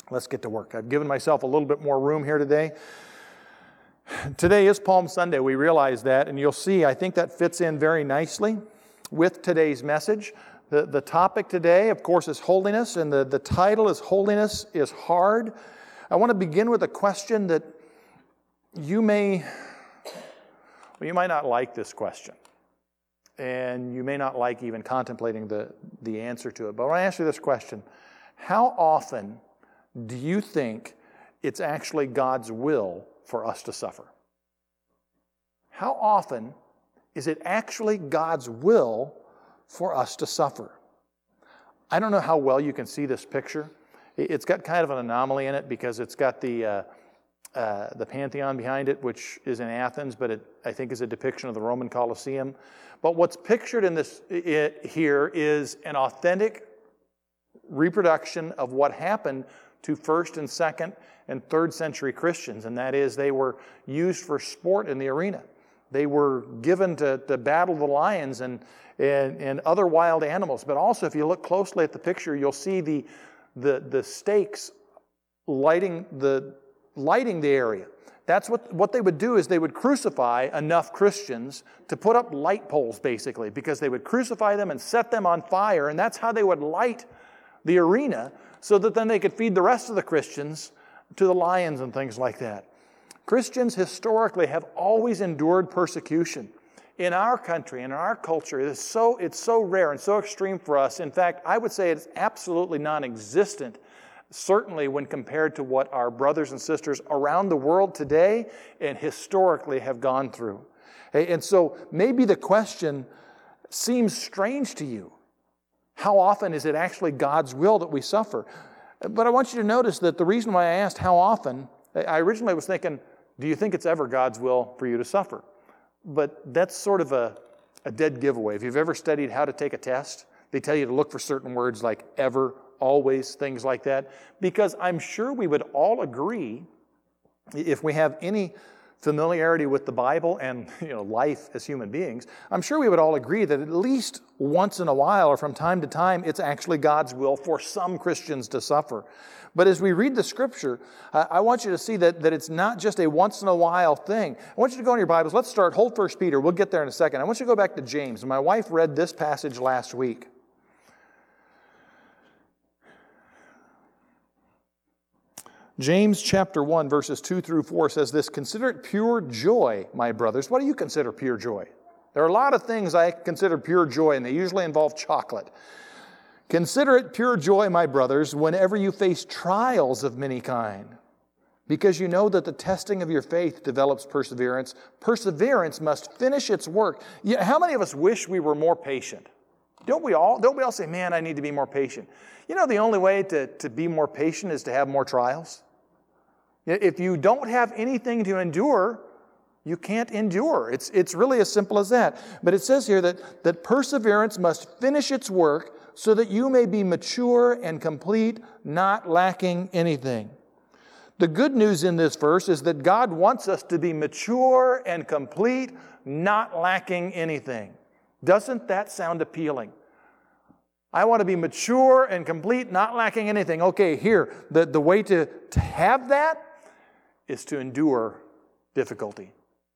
Let's get to work. I've given myself a little bit more room here today. Today is Palm Sunday. We realize that, and you'll see, I think that fits in very nicely with today's message. The topic today, of course, is holiness, and the title is Holiness is Hard. I want to begin with a question that you might not like this question, and you may not like even contemplating the answer to it. But I want to ask you this question. How often do you think it's actually God's will for us to suffer? How often is it actually God's will for us to suffer? I don't know how well you can see this picture. It's got kind of an anomaly in it because it's got the Pantheon behind it, which is in Athens, but I think is a depiction of the Roman Colosseum. But what's pictured in this here is an authentic reproduction of what happened to 1st and 2nd and 3rd century Christians, and that is they were used for sport in the arena. They were given to battle the lions and other wild animals. But also, if you look closely at the picture, you'll see the stakes lighting the area. That's what they would do is they would crucify enough Christians to put up light poles, basically, because they would crucify them and set them on fire, and that's how they would light the arena so that then they could feed the rest of the Christians to the lions and things like that. Christians historically have always endured persecution. In our country, in our culture, it's so rare and so extreme for us. In fact, I would say it's absolutely non-existent, certainly when compared to what our brothers and sisters around the world today and historically have gone through. And so maybe the question seems strange to you. How often is it actually God's will that we suffer? But I want you to notice that the reason why I asked how often, I originally was thinking, do you think it's ever God's will for you to suffer? But that's sort of a dead giveaway. If you've ever studied how to take a test, they tell you to look for certain words like ever, always, things like that. Because I'm sure we would all agree, if we have any familiarity with the Bible and life as human beings, I'm sure we would all agree that at least once in a while or from time to time, it's actually God's will for some Christians to suffer. But as we read the Scripture, I want you to see that it's not just a once in a while thing. I want you to go in your Bibles. Let's hold 1 Peter. We'll get there in a second. I want you to go back to James. My wife read this passage last week. James chapter 1, verses 2 through 4 says this, "Consider it pure joy, my brothers." What do you consider pure joy? There are a lot of things I consider pure joy, and they usually involve chocolate. "Consider it pure joy, my brothers, whenever you face trials of many kind, because you know that the testing of your faith develops perseverance. Perseverance must finish its work." How many of us wish we were more patient? Don't we all say, man, I need to be more patient? The only way to be more patient is to have more trials. If you don't have anything to endure, you can't endure. It's really as simple as that. But it says here that perseverance must finish its work so that you may be mature and complete, not lacking anything. The good news in this verse is that God wants us to be mature and complete, not lacking anything. Doesn't that sound appealing? I want to be mature and complete, not lacking anything. Okay, here, the way to have that is to endure difficulty.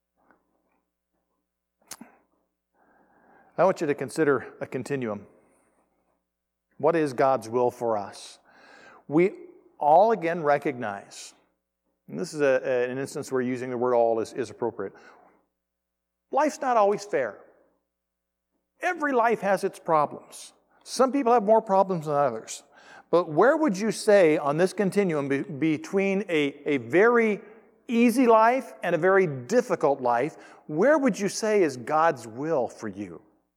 I want you to consider a continuum. What is God's will for us? We all again recognize, and this is an instance where using the word all is appropriate, life's not always fair. Every life has its problems. Some people have more problems than others. But where would you say on this continuum between a very easy life and a very difficult life, where would you say is God's will for you?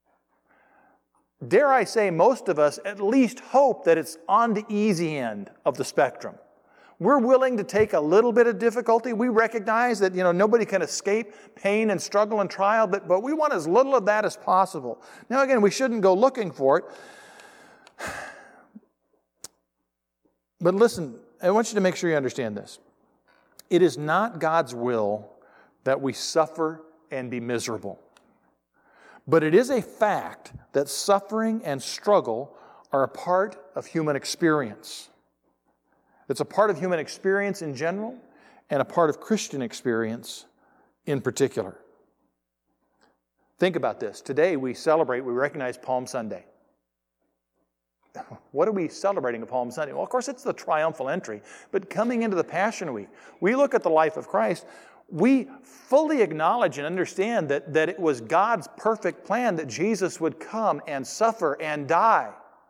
Dare I say, most of us at least hope that it's on the easy end of the spectrum. We're willing to take a little bit of difficulty. We recognize that nobody can escape pain and struggle and trial, but we want as little of that as possible. Now again, we shouldn't go looking for it. But listen, I want you to make sure you understand this. It is not God's will that we suffer and be miserable. But it is a fact that suffering and struggle are a part of human experience. It's a part of human experience in general and a part of Christian experience in particular. Think about this. Today we recognize Palm Sunday. What are we celebrating on Palm Sunday? Well, of course, it's the triumphal entry. But coming into the Passion Week, we look at the life of Christ, we fully acknowledge and understand that it was God's perfect plan that Jesus would come and suffer and die.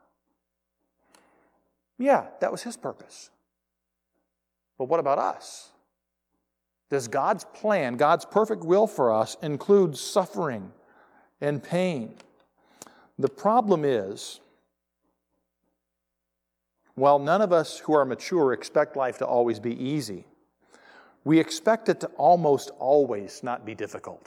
Yeah, that was His purpose. But what about us? Does God's plan, God's perfect will for us, include suffering and pain? The problem is, while none of us who are mature expect life to always be easy, we expect it to almost always not be difficult.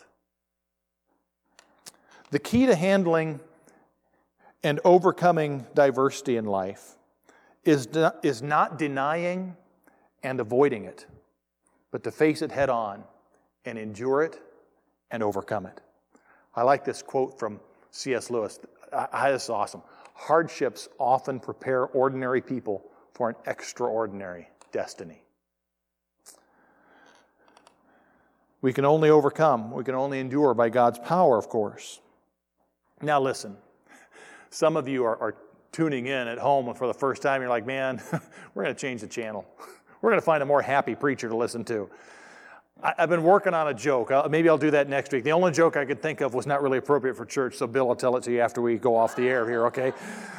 The key to handling and overcoming diversity in life is not denying and avoiding it, but to face it head on and endure it and overcome it. I like this quote from C.S. Lewis. This is awesome. Hardships often prepare ordinary people for an extraordinary destiny. We can only overcome, we can only endure by God's power, of course. Now listen, some of you are tuning in at home and for the first time you're like, man, we're going to change the channel. We're going to find a more happy preacher to listen to. I've been working on a joke. Maybe I'll do that next week. The only joke I could think of was not really appropriate for church, so Bill will tell it to you after we go off the air here, okay?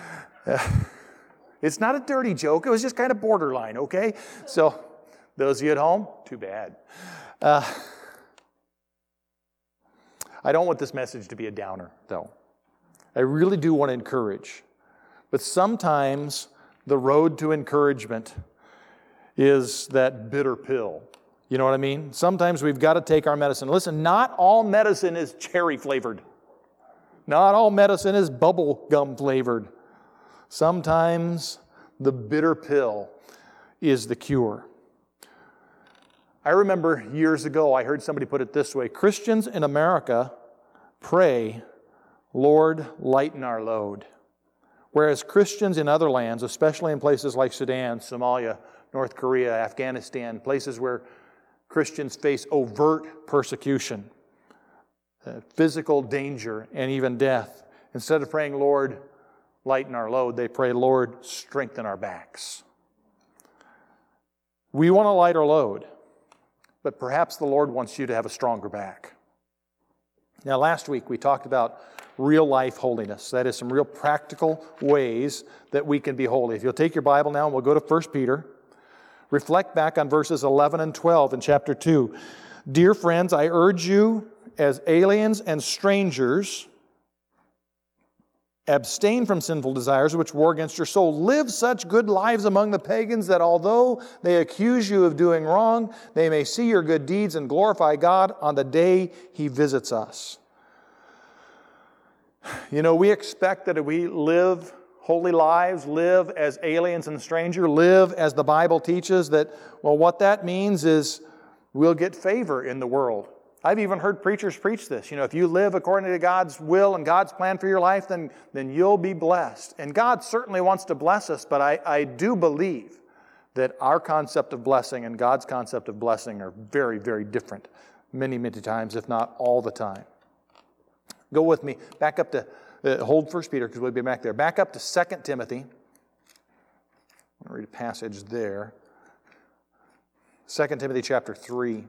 It's not a dirty joke. It was just kind of borderline, okay? So those of you at home, too bad. I don't want this message to be a downer, though. I really do want to encourage. But sometimes the road to encouragement is that bitter pill. You know what I mean? Sometimes we've got to take our medicine. Listen, not all medicine is cherry flavored. Not all medicine is bubble gum flavored. Sometimes the bitter pill is the cure. I remember years ago, I heard somebody put it this way: Christians in America pray, "Lord, lighten our load." Whereas Christians in other lands, especially in places like Sudan, Somalia, North Korea, Afghanistan, places where Christians face overt persecution, physical danger, and even death, instead of praying, "Lord, lighten our load," they pray, "Lord, strengthen our backs." We want a lighter load, but perhaps the Lord wants you to have a stronger back. Now, last week we talked about real life holiness. That is, some real practical ways that we can be holy. If you'll take your Bible now, and we'll go to 1 Peter. Reflect back on verses 11 and 12 in chapter 2. Dear friends, I urge you as aliens and strangers, abstain from sinful desires which war against your soul. Live such good lives among the pagans that although they accuse you of doing wrong, they may see your good deeds and glorify God on the day He visits us. You know, we expect that if we live holy lives, live as aliens and strangers, live as the Bible teaches, that, well, what that means is we'll get favor in the world. I've even heard preachers preach this. You know, if you live according to God's will and God's plan for your life, then you'll be blessed. And God certainly wants to bless us, but I do believe that our concept of blessing and God's concept of blessing are very, very different many, many times, if not all the time. Go with me back up to hold 1 Peter because we'll be back there. Back up to 2 Timothy. I'll read a passage there. 2 Timothy chapter 3.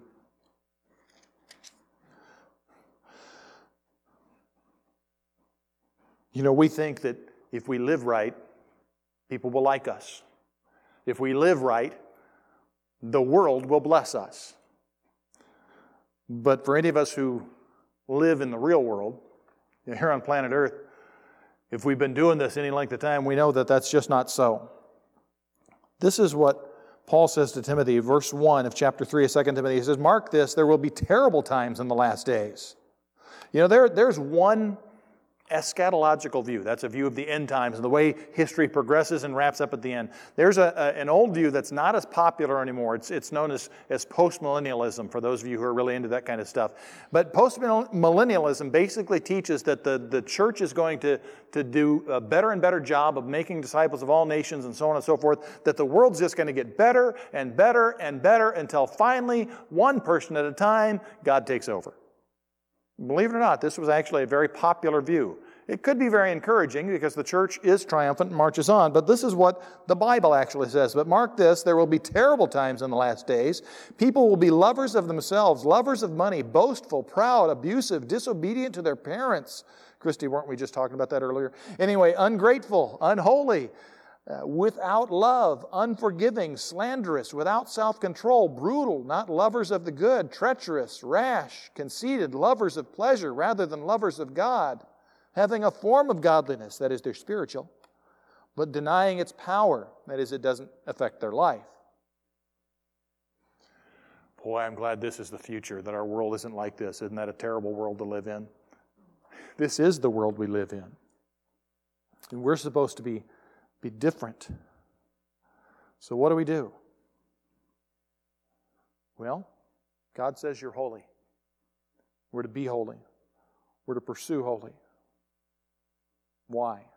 You know, we think that if we live right, people will like us. If we live right, the world will bless us. But for any of us who live in the real world, here on planet Earth, if we've been doing this any length of time, we know that that's just not so. This is what Paul says to Timothy, verse 1 of chapter 3 of 2 Timothy. He says, "Mark this, there will be terrible times in the last days." You know, there's one eschatological view. That's a view of the end times and the way history progresses and wraps up at the end. There's an old view that's not as popular anymore. It's known as postmillennialism, for those of you who are really into that kind of stuff. But postmillennialism basically teaches that the church is going to do a better and better job of making disciples of all nations and so on and so forth, that the world's just going to get better and better and better until finally, one person at a time, God takes over. Believe it or not, this was actually a very popular view. It could be very encouraging because the church is triumphant and marches on, but this is what the Bible actually says. But mark this, there will be terrible times in the last days. People will be lovers of themselves, lovers of money, boastful, proud, abusive, disobedient to their parents. Christy, weren't we just talking about that earlier? Anyway, ungrateful, unholy, without love, unforgiving, slanderous, without self-control, brutal, not lovers of the good, treacherous, rash, conceited, lovers of pleasure rather than lovers of God, having a form of godliness, that is, they're spiritual, but denying its power, that is, it doesn't affect their life. Boy, I'm glad this is the future, that our world isn't like this. Isn't that a terrible world to live in? This is the world we live in. And we're supposed to be different. So what do? Well, God says you're holy. We're to be holy. We're to pursue holy. Why?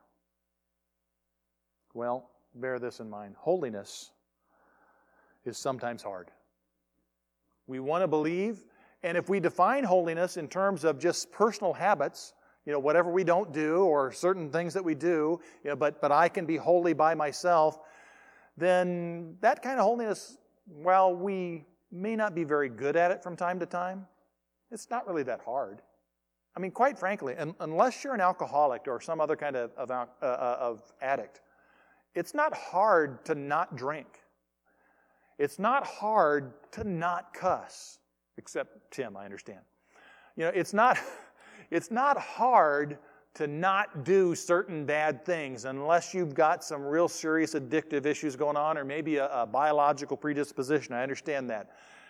Well, bear this in mind. Holiness is sometimes hard. We want to believe, and if we define holiness in terms of just personal habits, whatever we don't do or certain things that we do, but I can be holy by myself, then that kind of holiness, while we may not be very good at it from time to time, it's not really that hard. I mean, quite frankly, unless you're an alcoholic or some other kind of addict, it's not hard to not drink. It's not hard to not cuss, except Tim, I understand. It's not hard to not do certain bad things unless you've got some real serious addictive issues going on or maybe a biological predisposition. I understand that.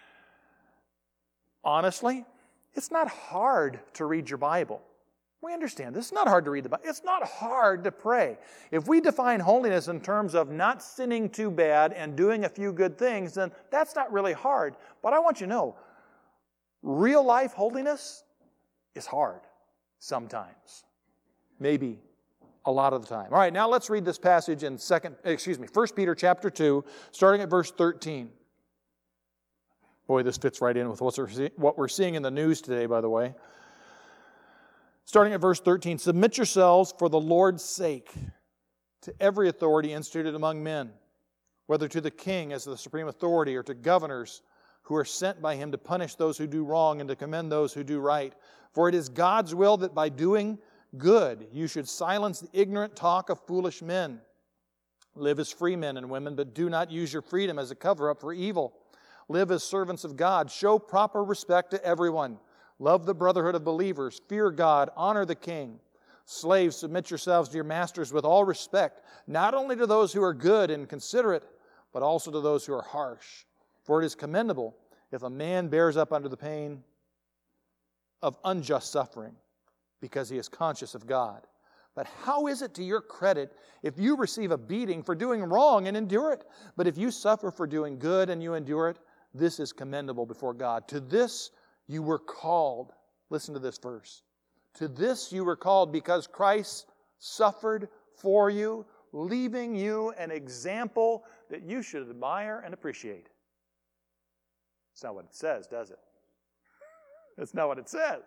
Honestly, it's not hard to read your Bible. We understand this. It's not hard to read the Bible. It's not hard to pray. If we define holiness in terms of not sinning too bad and doing a few good things, then that's not really hard. But I want you to know, real life holiness is hard sometimes. Maybe a lot of the time. All right, now let's read this passage in 1 Peter chapter 2, starting at verse 13. Boy, this fits right in with what we're seeing in the news today, by the way. Starting at verse 13, submit yourselves for the Lord's sake to every authority instituted among men, whether to the king as the supreme authority or to governors who are sent by him to punish those who do wrong and to commend those who do right. For it is God's will that by doing good you should silence the ignorant talk of foolish men. Live as free men and women, but do not use your freedom as a cover-up for evil. Live as servants of God. Show proper respect to everyone. Love the brotherhood of believers. Fear God. Honor the king. Slaves, submit yourselves to your masters with all respect, not only to those who are good and considerate, but also to those who are harsh. For it is commendable if a man bears up under the pain of unjust suffering, because he is conscious of God. But how is it to your credit if you receive a beating for doing wrong and endure it? But if you suffer for doing good and you endure it, this is commendable before God. To this you were called. Listen to this verse. To this you were called because Christ suffered for you, leaving you an example that you should admire and appreciate. That's not what it says, does it? That's not what it says.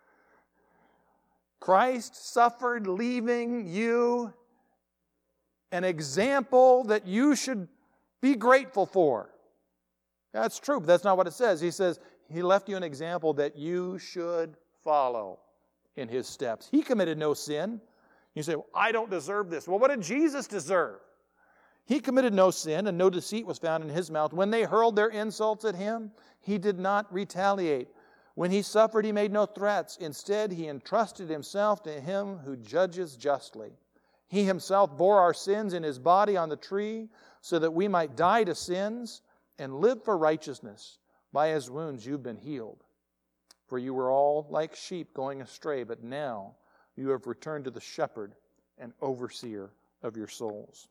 Christ suffered, leaving you an example that you should be grateful for. That's true, but that's not what it says. He says he left you an example that you should follow in his steps. He committed no sin. You say, well, I don't deserve this. Well, what did Jesus deserve? He committed no sin, and no deceit was found in his mouth. When they hurled their insults at him, he did not retaliate. When he suffered, he made no threats. Instead, he entrusted himself to him who judges justly. He himself bore our sins in his body on the tree so that we might die to sins and live for righteousness. By his wounds you've been healed. For you were all like sheep going astray, but now you have returned to the shepherd and overseer of your souls.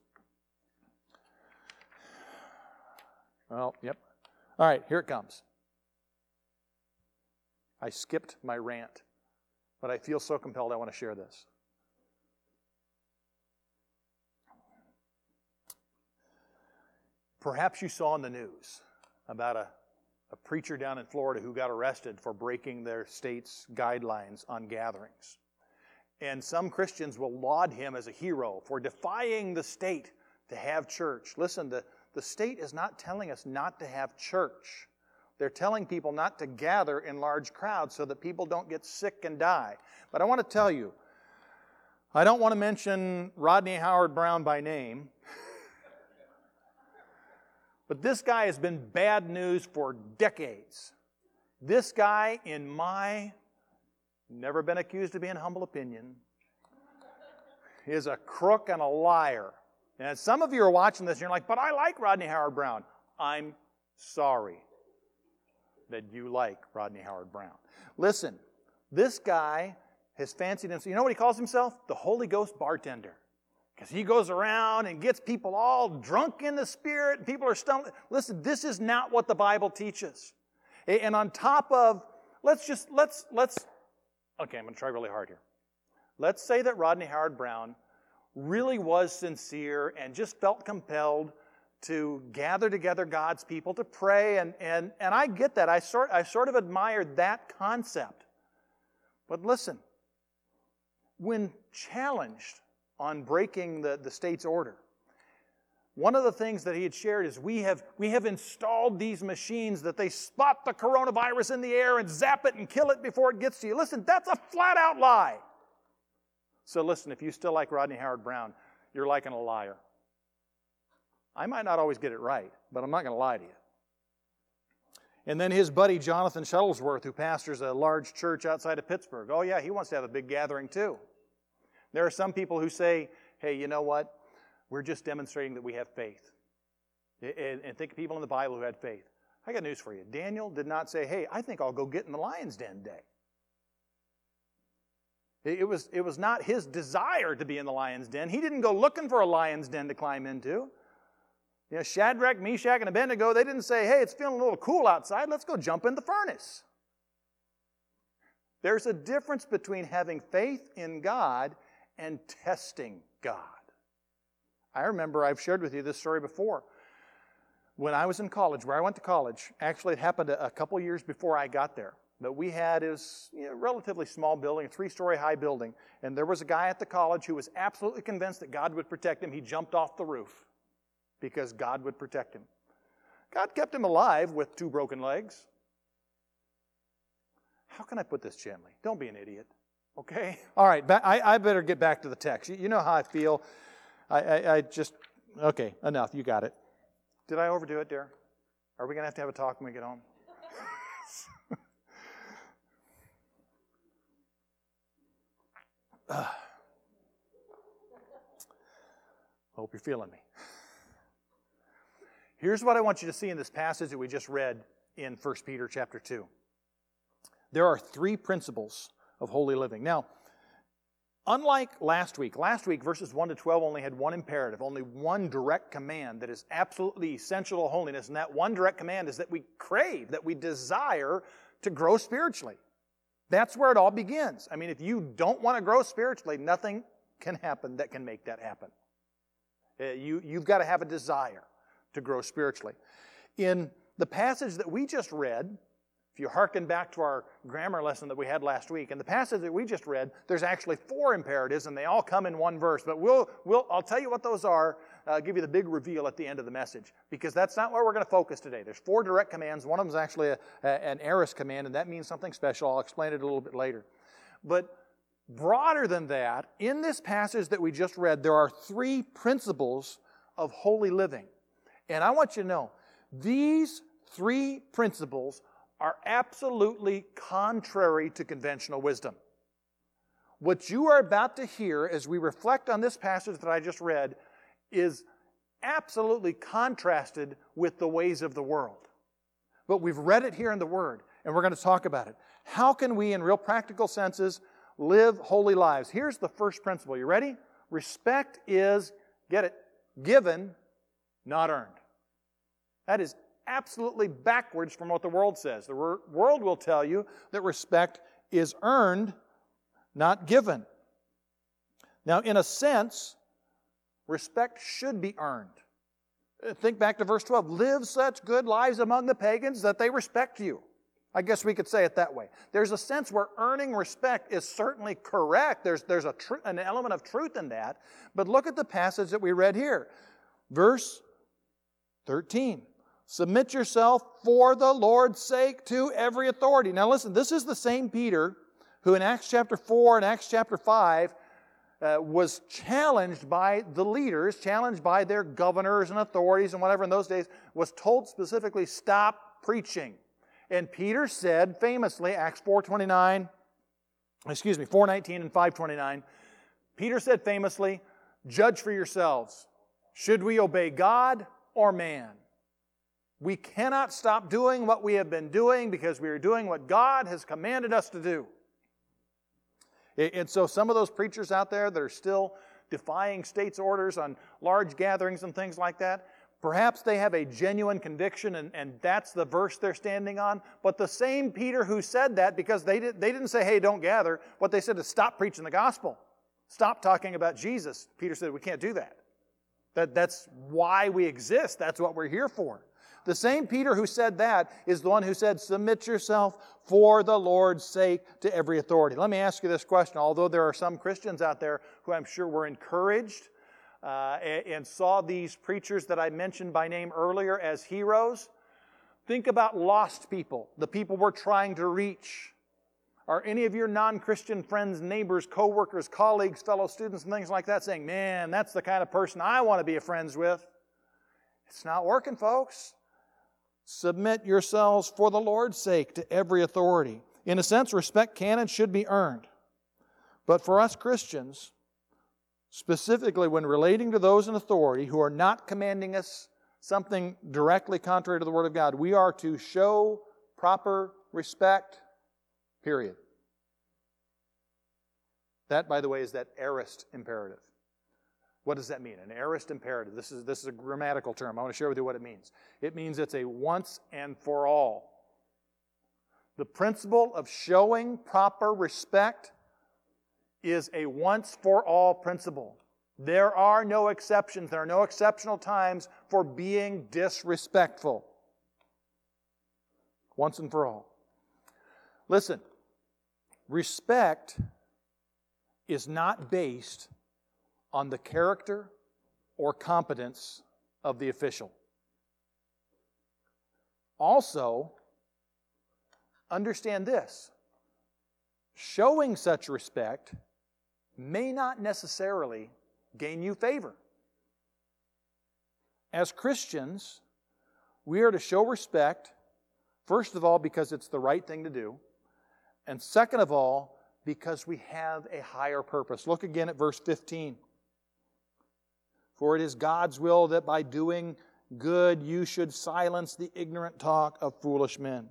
Well, yep. All right, here it comes. I skipped my rant, but I feel so compelled I want to share this. Perhaps you saw in the news about a preacher down in Florida who got arrested for breaking their state's guidelines on gatherings. And some Christians will laud him as a hero for defying the state to have church. Listen, the state is not telling us not to have church. They're telling people not to gather in large crowds so that people don't get sick and die. But I want to tell you, I don't want to mention Rodney Howard-Browne by name, but this guy has been bad news for decades. This guy, in my never been accused of being humble opinion, is a crook and a liar. And some of you are watching this and you're like, but I like Rodney Howard-Browne. I'm sorry that you like Rodney Howard-Browne. Listen, this guy has fancied himself, you know what he calls himself? The Holy Ghost bartender. Because he goes around and gets people all drunk in the Spirit, and people are stumbling. Listen, this is not what the Bible teaches. And on top of, let's okay, I'm going to try really hard here. Let's say that Rodney Howard-Browne really was sincere and just felt compelled to gather together God's people to pray, and I get that. I sort of admired that concept. But listen, when challenged on breaking the state's order, one of the things that he had shared is we have installed these machines that they spot the coronavirus in the air and zap it and kill it before it gets to you. Listen, that's a flat-out lie. So listen, if you still like Rodney Howard-Browne, you're liking a liar. I might not always get it right, but I'm not going to lie to you. And then his buddy Jonathan Shuttlesworth, who pastors a large church outside of Pittsburgh, oh yeah, he wants to have a big gathering too. There are some people who say, hey, you know what? We're just demonstrating that we have faith. And think of people in the Bible who had faith. I got news for you. Daniel did not say, hey, I think I'll go get in the lion's den today. It was not his desire to be in the lion's den. He didn't go looking for a lion's den to climb into. You know, Shadrach, Meshach, and Abednego, they didn't say, hey, it's feeling a little cool outside, let's go jump in the furnace. There's a difference between having faith in God and testing God. I remember I've shared with you this story before. When I was in college, where I went to college, actually it happened a couple years before I got there. But we had a relatively small building, a 3-story high building, and there was a guy at the college who was absolutely convinced that God would protect him. He jumped off the roof because God would protect him. God kept him alive with 2 broken legs. How can I put this gently? Don't be an idiot, okay? All right, I better get back to the text. You know how I feel. Okay, enough. You got it. Did I overdo it, dear? Are we going to have a talk when we get home? Hope you're feeling me. Here's what I want you to see in this passage that we just read in 1 Peter chapter 2. There are 3 principles of holy living. Now, unlike last week verses 1 to 12 only had one imperative, only one direct command that is absolutely essential to holiness, and that one direct command is that we crave, that we desire to grow spiritually. That's where it all begins. I mean, if you don't want to grow spiritually, nothing can happen that can make that happen. You've got to have a desire to grow spiritually. In the passage that we just read, if you hearken back to our grammar lesson that we had last week, in the passage that we just read, there's actually 4 imperatives, and they all come in one verse. But I'll tell you what those are. I'll give you the big reveal at the end of the message, because that's not where we're going to focus today. There's 4 direct commands. One of them is actually an aorist command, and that means something special. I'll explain it a little bit later. But broader than that, in this passage that we just read, there are 3 principles of holy living. And I want you to know, these 3 principles are absolutely contrary to conventional wisdom. What you are about to hear as we reflect on this passage that I just read is absolutely contrasted with the ways of the world. But we've read it here in the Word, and we're going to talk about it. How can we, in real practical senses, live holy lives. Here's the first principle. You ready? Respect is, get it, given, not earned. That is absolutely backwards from what the world says. The world will tell you that respect is earned, not given. Now, in a sense, respect should be earned. Think back to verse 12. Live such good lives among the pagans that they respect you. I guess we could say it that way. There's a sense where earning respect is certainly correct. There's an element of truth in that. But look at the passage that we read here. Verse 13. Submit yourself for the Lord's sake to every authority. Now listen, this is the same Peter who in Acts chapter 4 and Acts chapter 5 was challenged by the leaders, challenged by their governors and authorities and whatever in those days, was told specifically, stop preaching. And Peter said famously, Acts 4:19 and 5:29, Peter said famously, judge for yourselves. Should we obey God or man? We cannot stop doing what we have been doing because we are doing what God has commanded us to do. And so some of those preachers out there that are still defying state's orders on large gatherings and things like that, perhaps they have a genuine conviction and that's the verse they're standing on. But the same Peter who said that, because they didn't say, hey, don't gather. What they said is stop preaching the gospel. Stop talking about Jesus. Peter said, we can't do that. That's why we exist. That's what we're here for. The same Peter who said that is the one who said, submit yourself for the Lord's sake to every authority. Let me ask you this question. Although there are some Christians out there who I'm sure were encouraged and saw these preachers that I mentioned by name earlier as heroes, think about lost people, the people we're trying to reach. Are any of your non-Christian friends, neighbors, co-workers, colleagues, fellow students, and things like that saying, man, that's the kind of person I want to be friends with? It's not working, folks. Submit yourselves for the Lord's sake to every authority. In a sense, respect can and should be earned. But for us Christians, specifically when relating to those in authority who are not commanding us something directly contrary to the Word of God, we are to show proper respect, period. That, by the way, is that aorist imperative. What does that mean? An aorist imperative. This is a grammatical term. I want to share with you what it means. It means it's a once and for all. The principle of showing proper respect is a once for all principle. There are no exceptions. There are no exceptional times for being disrespectful. Once and for all. Listen, respect is not based on the character or competence of the official. Also, understand this. Showing such respect may not necessarily gain you favor. As Christians, we are to show respect, first of all, because it's the right thing to do, and second of all, because we have a higher purpose. Look again at verse 15. For it is God's will that by doing good you should silence the ignorant talk of foolish men.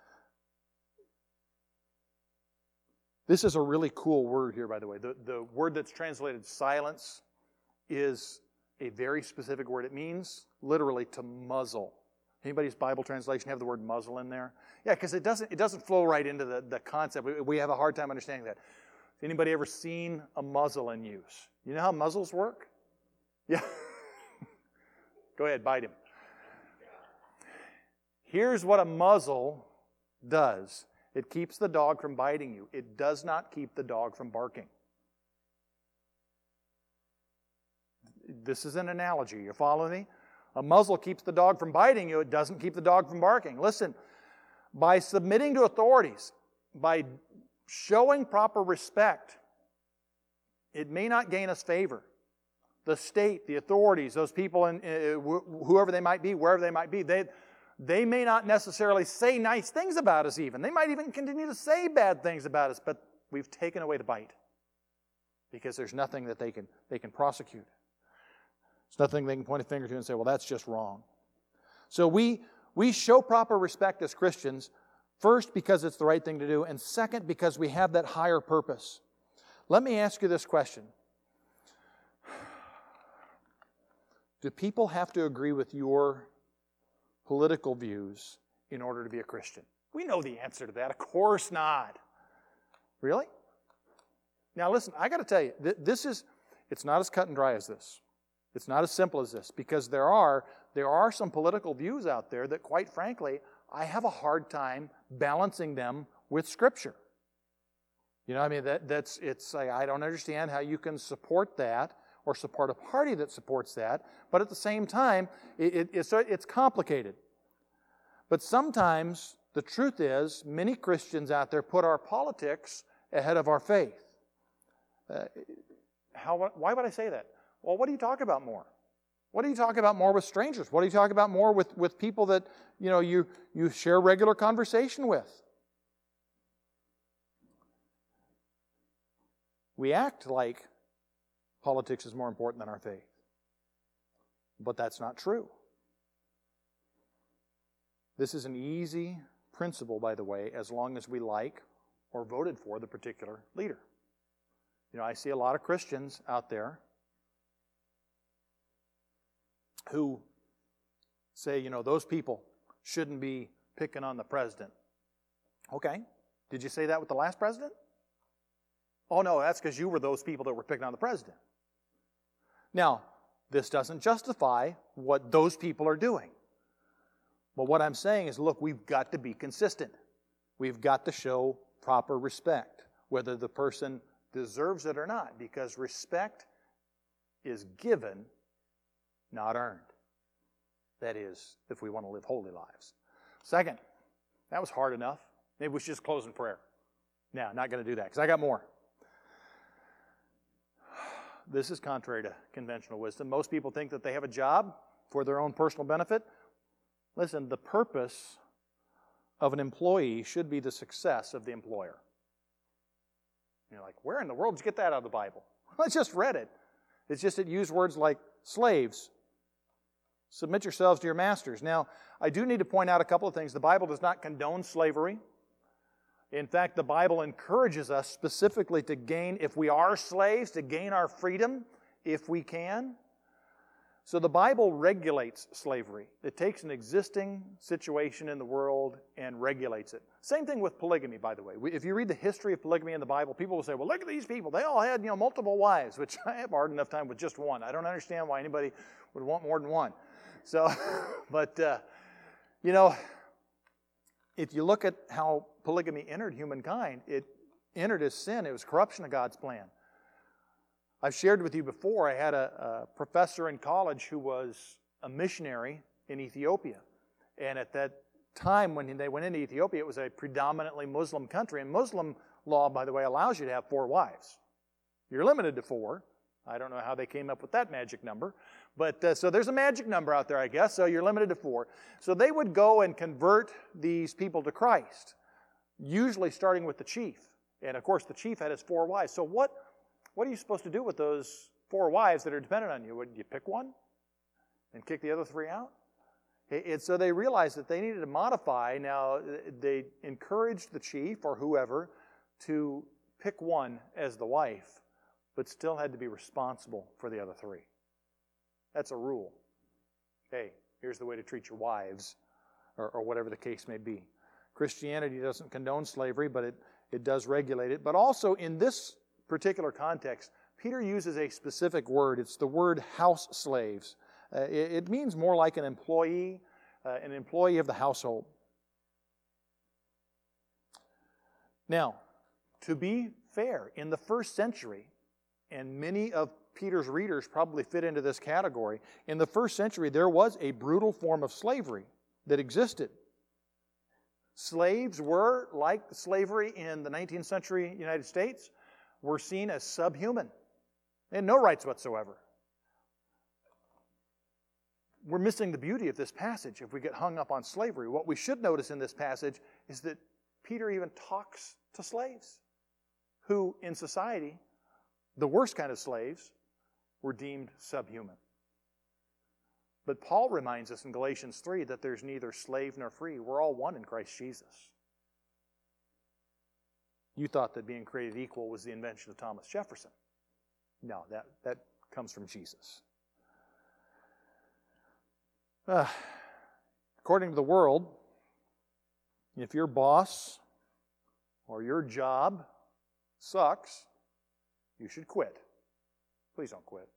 This is a really cool word here, by the way. The word that's translated silence is a very specific word. It means literally to muzzle. Anybody's Bible translation have the word muzzle in there? Yeah, because it doesn't flow right into the concept. We have a hard time understanding that. Has anybody ever seen a muzzle in use? You know how muzzles work? Yeah. Go ahead, bite him. Here's what a muzzle does. It keeps the dog from biting you. It does not keep the dog from barking. This is an analogy. You follow me? A muzzle keeps the dog from biting you. It doesn't keep the dog from barking. Listen, by submitting to authorities, by showing proper respect, it may not gain us favor. The state, the authorities, those people, whoever they might be, wherever they might be, they may not necessarily say nice things about us even. They might even continue to say bad things about us, but we've taken away the bite because there's nothing that they can prosecute. There's nothing they can point a finger to and say, well, that's just wrong. So we show proper respect as Christians, first because it's the right thing to do, and second because we have that higher purpose. Let me ask you this question. Do people have to agree with your political views in order to be a Christian? We know the answer to that. Of course not. Really? Now listen, I got to tell you, it's not as cut and dry as this. It's not as simple as this, because there are some political views out there that, quite frankly, I have a hard time balancing them with Scripture. You know, I mean, it's like, I don't understand how you can support that or support a party that supports that, but at the same time, it's complicated. But sometimes the truth is, many Christians out there put our politics ahead of our faith. Why would I say that? Well, what do you talk about more? What do you talk about more with strangers? What do you talk about more with people that you share regular conversation with? We act like politics is more important than our faith. But that's not true. This is an easy principle, by the way, as long as we like or voted for the particular leader. You know, I see a lot of Christians out there who say, those people shouldn't be picking on the president. Okay, did you say that with the last president? Oh no, that's because you were those people that were picking on the president. Now, this doesn't justify what those people are doing. But what I'm saying is, look, we've got to be consistent. We've got to show proper respect, whether the person deserves it or not, because respect is given, not earned. That is, if we want to live holy lives. Second, that was hard enough. Maybe we should just close in prayer. No, not going to do that, because I got more. This is contrary to conventional wisdom. Most people think that they have a job for their own personal benefit. Listen, the purpose of an employee should be the success of the employer. You're like, where in the world did you get that out of the Bible? Well, I just read it. It's just it used words like slaves. Submit yourselves to your masters. Now, I do need to point out a couple of things. The Bible does not condone slavery. In fact, the Bible encourages us specifically to gain, if we are slaves, to gain our freedom if we can. So the Bible regulates slavery. It takes an existing situation in the world and regulates it. Same thing with polygamy, by the way. If you read the history of polygamy in the Bible, people will say, well, look at these people. They all had, multiple wives, which I have a hard enough time with just one. I don't understand why anybody would want more than one. So, but, if you look at how polygamy entered humankind, it entered as sin. It was corruption of God's plan. I've shared with you before, I had a professor in college who was a missionary in Ethiopia. And at that time when they went into Ethiopia, it was a predominantly Muslim country. And Muslim law, by the way, allows you to have 4 wives. You're limited to 4. I don't know how they came up with that magic number. But so there's a magic number out there, I guess, so you're limited to 4. So they would go and convert these people to Christ, usually starting with the chief. And of course, the chief had his 4 wives. So what are you supposed to do with those 4 wives that are dependent on you? Would you pick one and kick the other 3 out? And so they realized that they needed to modify. Now, they encouraged the chief or whoever to pick one as the wife, but still had to be responsible for the other 3. That's a rule. Hey, here's the way to treat your wives, or whatever the case may be. Christianity doesn't condone slavery, but it does regulate it. But also in this particular context, Peter uses a specific word. It's the word house slaves. It means more like an employee of the household. Now, to be fair, in the first century, and many of Peter's readers probably fit into this category, in the first century there was a brutal form of slavery that existed. Slaves were, like slavery in the 19th century United States, were seen as subhuman. They had no rights whatsoever. We're missing the beauty of this passage if we get hung up on slavery. What we should notice in this passage is that Peter even talks to slaves who, in society, the worst kind of slaves, were deemed subhuman. But Paul reminds us in Galatians 3 that there's neither slave nor free. We're all one in Christ Jesus. You thought that being created equal was the invention of Thomas Jefferson. No, that comes from Jesus. According to the world, if your boss or your job sucks, you should quit. Please don't quit.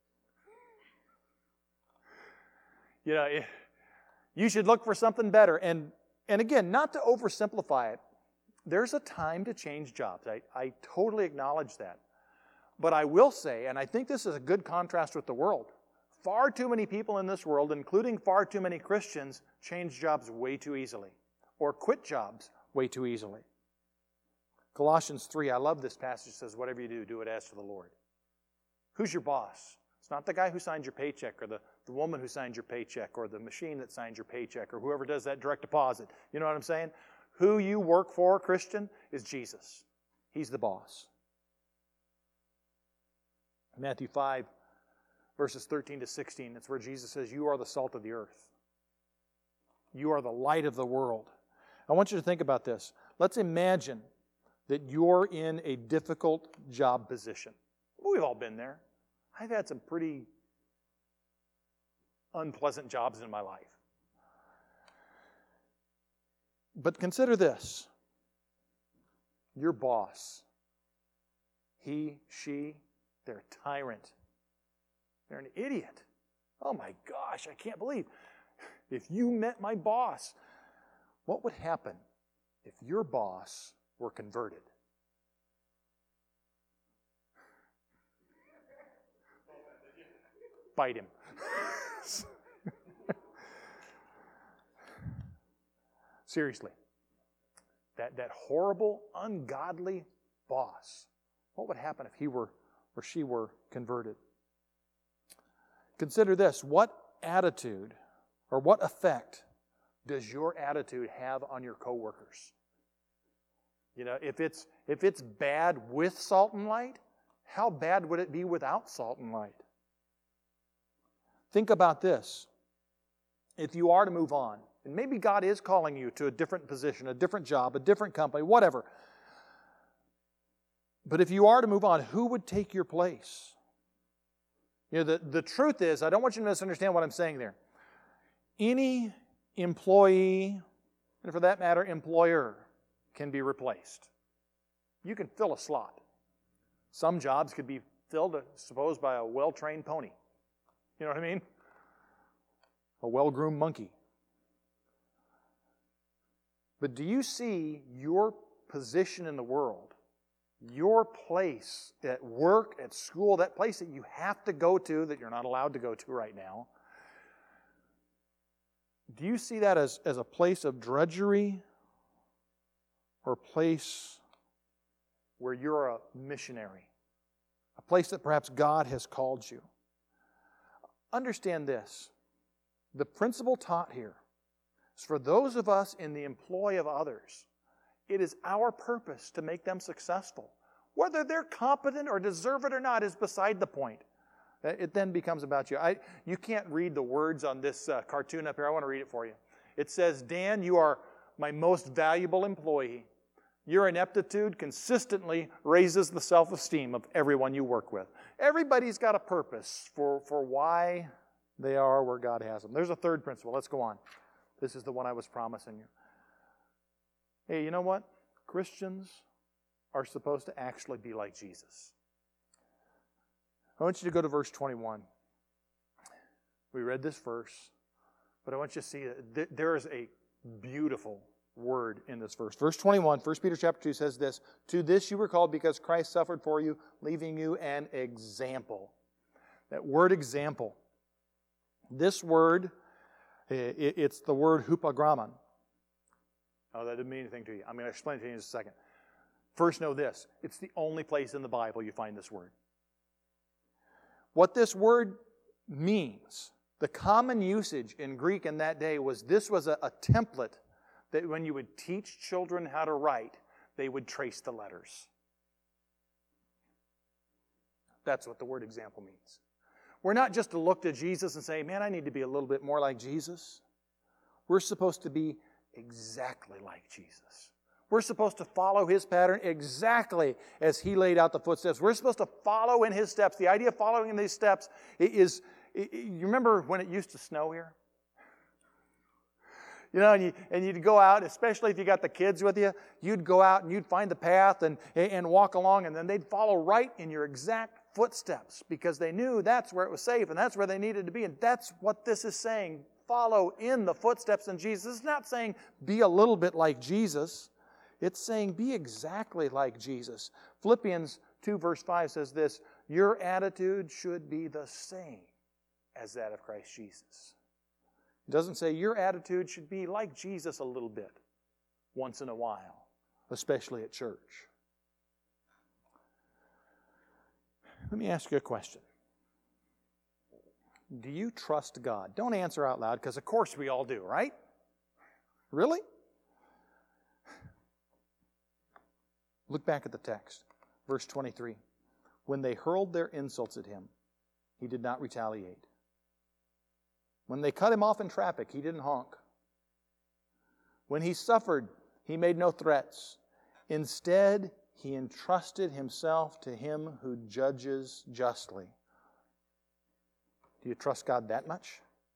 You should look for something better. And again, not to oversimplify it, there's a time to change jobs. I totally acknowledge that. But I will say, and I think this is a good contrast with the world, far too many people in this world, including far too many Christians, change jobs way too easily or quit jobs way too easily. Colossians 3, I love this passage, says, whatever you do, do it as for the Lord. Who's your boss? It's not the guy who signs your paycheck or the woman who signs your paycheck or the machine that signs your paycheck or whoever does that direct deposit. You know what I'm saying? Who you work for, Christian, is Jesus. He's the boss. Matthew 5, verses 13 to 16, it's where Jesus says, you are the salt of the earth. You are the light of the world. I want you to think about this. Let's imagine that you're in a difficult job position. We've all been there. I've had some pretty unpleasant jobs in my life. But consider this. Your boss, he, she, they're a tyrant. They're an idiot. Oh my gosh, I can't believe. If you met my boss, what would happen if your boss were converted? Bite him. Seriously. That horrible, ungodly boss. What would happen if he were or she were converted? Consider this. What attitude or what effect does your attitude have on your coworkers? You know, if it's bad with salt and light, how bad would it be without salt and light? Think about this. If you are to move on, and maybe God is calling you to a different position, a different job, a different company, whatever. But if you are to move on, who would take your place? You know, the truth is, I don't want you to misunderstand what I'm saying there. Any employee, and for that matter, employer, can be replaced. You can fill a slot. Some jobs could be filled, suppose, by a well-trained pony. You know what I mean? A well-groomed monkey. But do you see your position in the world, your place at work, at school, that place that you have to go to that you're not allowed to go to right now? Do you see that as a place of drudgery or a place where you're a missionary? A place that perhaps God has called you? Understand this. The principle taught here is for those of us in the employ of others, it is our purpose to make them successful. Whether they're competent or deserve it or not is beside the point. It then becomes about you. You can't read the words on this cartoon up here. I want to read it for you. It says, Dan, you are my most valuable employee. Your ineptitude consistently raises the self-esteem of everyone you work with. Everybody's got a purpose for why they are where God has them. There's a third principle. Let's go on. This is the one I was promising you. Hey, you know what? Christians are supposed to actually be like Jesus. I want you to go to verse 21. We read this verse, but I want you to see that there is a beautiful word in this verse. Verse 21, 1 Peter chapter 2 says this, to this you were called because Christ suffered for you, leaving you an example. That word example. This word, it's the word hupagrammon. Oh, that didn't mean anything to you. I'm going to explain it to you in just a second. First, know this. It's the only place in the Bible you find this word. What this word means, the common usage in Greek in that day was this was a template that when you would teach children how to write, they would trace the letters. That's what the word example means. We're not just to look to Jesus and say, man, I need to be a little bit more like Jesus. We're supposed to be exactly like Jesus. We're supposed to follow His pattern exactly as He laid out the footsteps. We're supposed to follow in His steps. The idea of following in these steps is, you remember when it used to snow here? You know, and you'd go out, especially if you got the kids with you, you'd go out and you'd find the path and walk along, and then they'd follow right in your exact footsteps because they knew that's where it was safe and that's where they needed to be. And that's what this is saying. Follow in the footsteps of Jesus. It's not saying be a little bit like Jesus. It's saying be exactly like Jesus. Philippians 2 verse 5 says this, your attitude should be the same as that of Christ Jesus. It doesn't say your attitude should be like Jesus a little bit once in a while, especially at church. Let me ask you a question. Do you trust God? Don't answer out loud because of course we all do, right? Really? Look back at the text, verse 23. When they hurled their insults at him, he did not retaliate. When they cut him off in traffic, he didn't honk. When he suffered, he made no threats. Instead, he entrusted himself to him who judges justly. Do you trust God that much?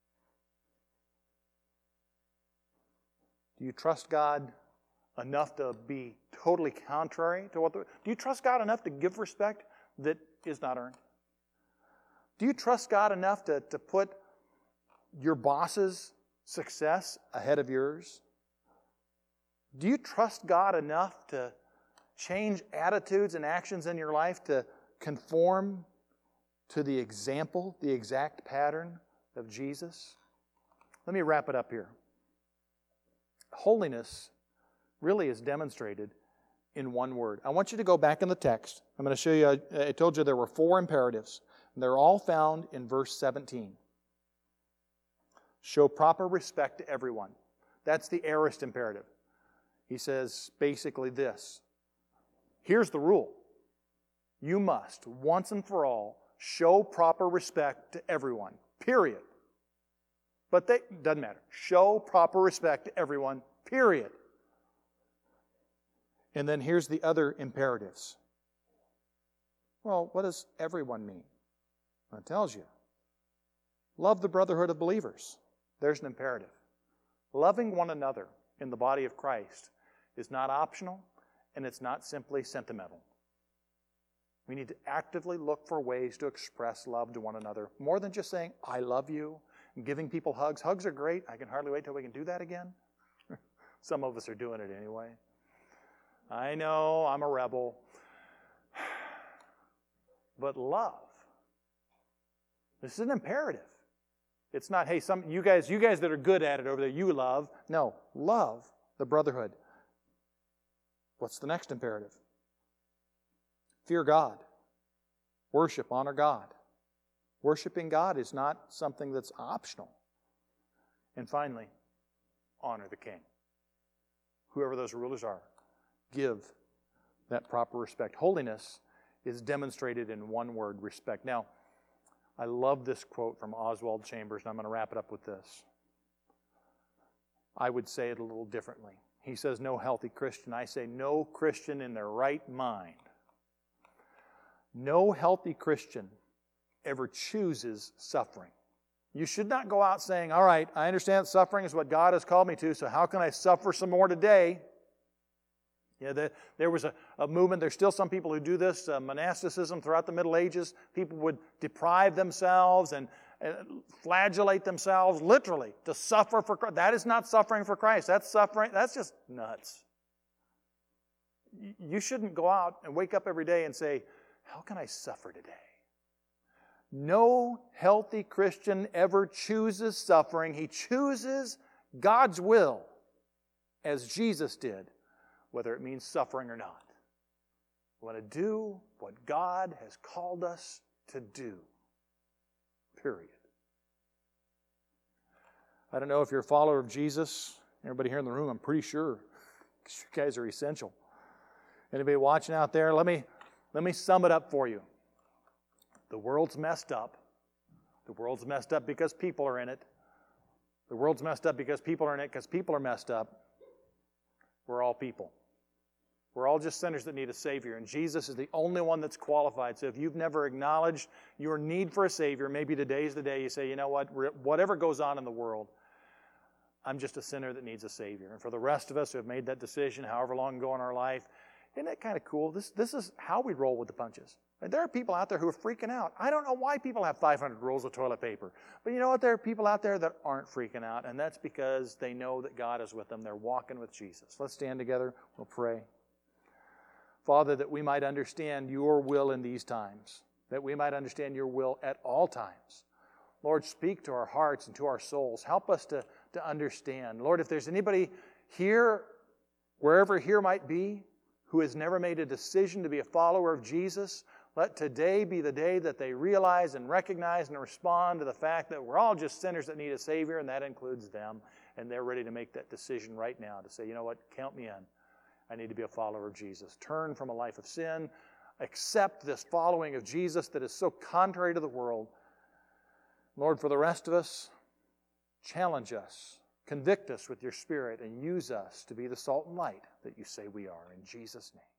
Do you trust God enough to be totally contrary to do you trust God enough to give respect that is not earned? Do you trust God enough to put your boss's success ahead of yours? Do you trust God enough to change attitudes and actions in your life to conform to the example, the exact pattern of Jesus? Let me wrap it up here. Holiness really is demonstrated in one word. I want you to go back in the text. I'm going to show you, I told you there were 4 imperatives. And they're all found in verse 17. Show proper respect to everyone. That's the aorist imperative. He says basically this. Here's the rule. You must, once and for all, show proper respect to everyone. Period. But it doesn't matter. Show proper respect to everyone. Period. And then here's the other imperatives. Well, what does everyone mean? Well, it tells you. Love the brotherhood of believers. There's an imperative. Loving one another in the body of Christ is not optional, and it's not simply sentimental. We need to actively look for ways to express love to one another. More than just saying, I love you, and giving people hugs. Hugs are great. I can hardly wait till we can do that again. Some of us are doing it anyway. I know, I'm a rebel. But love, this is an imperative. It's not, hey, you guys that are good at it over there, you love. No, love the brotherhood. What's the next imperative? Fear God. Worship, honor God. Worshiping God is not something that's optional. And finally, honor the king. Whoever those rulers are, give that proper respect. Holiness is demonstrated in one word, respect. Now, I love this quote from Oswald Chambers, and I'm going to wrap it up with this. I would say it a little differently. He says, no healthy Christian. I say, no Christian in their right mind. No healthy Christian ever chooses suffering. You should not go out saying, all right, I understand suffering is what God has called me to, so how can I suffer some more today? Yeah, there was a movement, there's still some people who do this, monasticism throughout the Middle Ages. People would deprive themselves and flagellate themselves, literally, to suffer for Christ. That is not suffering for Christ. That's suffering, that's just nuts. You shouldn't go out and wake up every day and say, how can I suffer today? No healthy Christian ever chooses suffering. He chooses God's will, as Jesus did, whether it means suffering or not. We want to do what God has called us to do. Period. I don't know if you're a follower of Jesus. Everybody here in the room, I'm pretty sure. You guys are essential. Anybody watching out there, let me sum it up for you. The world's messed up. The world's messed up because people are in it. The world's messed up because people are in it because people are messed up. We're all people. We're all just sinners that need a Savior, and Jesus is the only one that's qualified. So if you've never acknowledged your need for a Savior, maybe today's the day you say, you know what, whatever goes on in the world, I'm just a sinner that needs a Savior. And for the rest of us who have made that decision however long ago in our life, isn't that kind of cool? This is how we roll with the punches. And there are people out there who are freaking out. I don't know why people have 500 rolls of toilet paper. But you know what? There are people out there that aren't freaking out, and that's because they know that God is with them. They're walking with Jesus. Let's stand together. We'll pray. Father, that we might understand your will in these times, that we might understand your will at all times. Lord, speak to our hearts and to our souls. Help us to understand. Lord, if there's anybody here, wherever here might be, who has never made a decision to be a follower of Jesus, let today be the day that they realize and recognize and respond to the fact that we're all just sinners that need a Savior, and that includes them, and they're ready to make that decision right now to say, you know what, count me in. I need to be a follower of Jesus. Turn from a life of sin. Accept this following of Jesus that is so contrary to the world. Lord, for the rest of us, challenge us, convict us with your Spirit, and use us to be the salt and light that you say we are. In Jesus' name.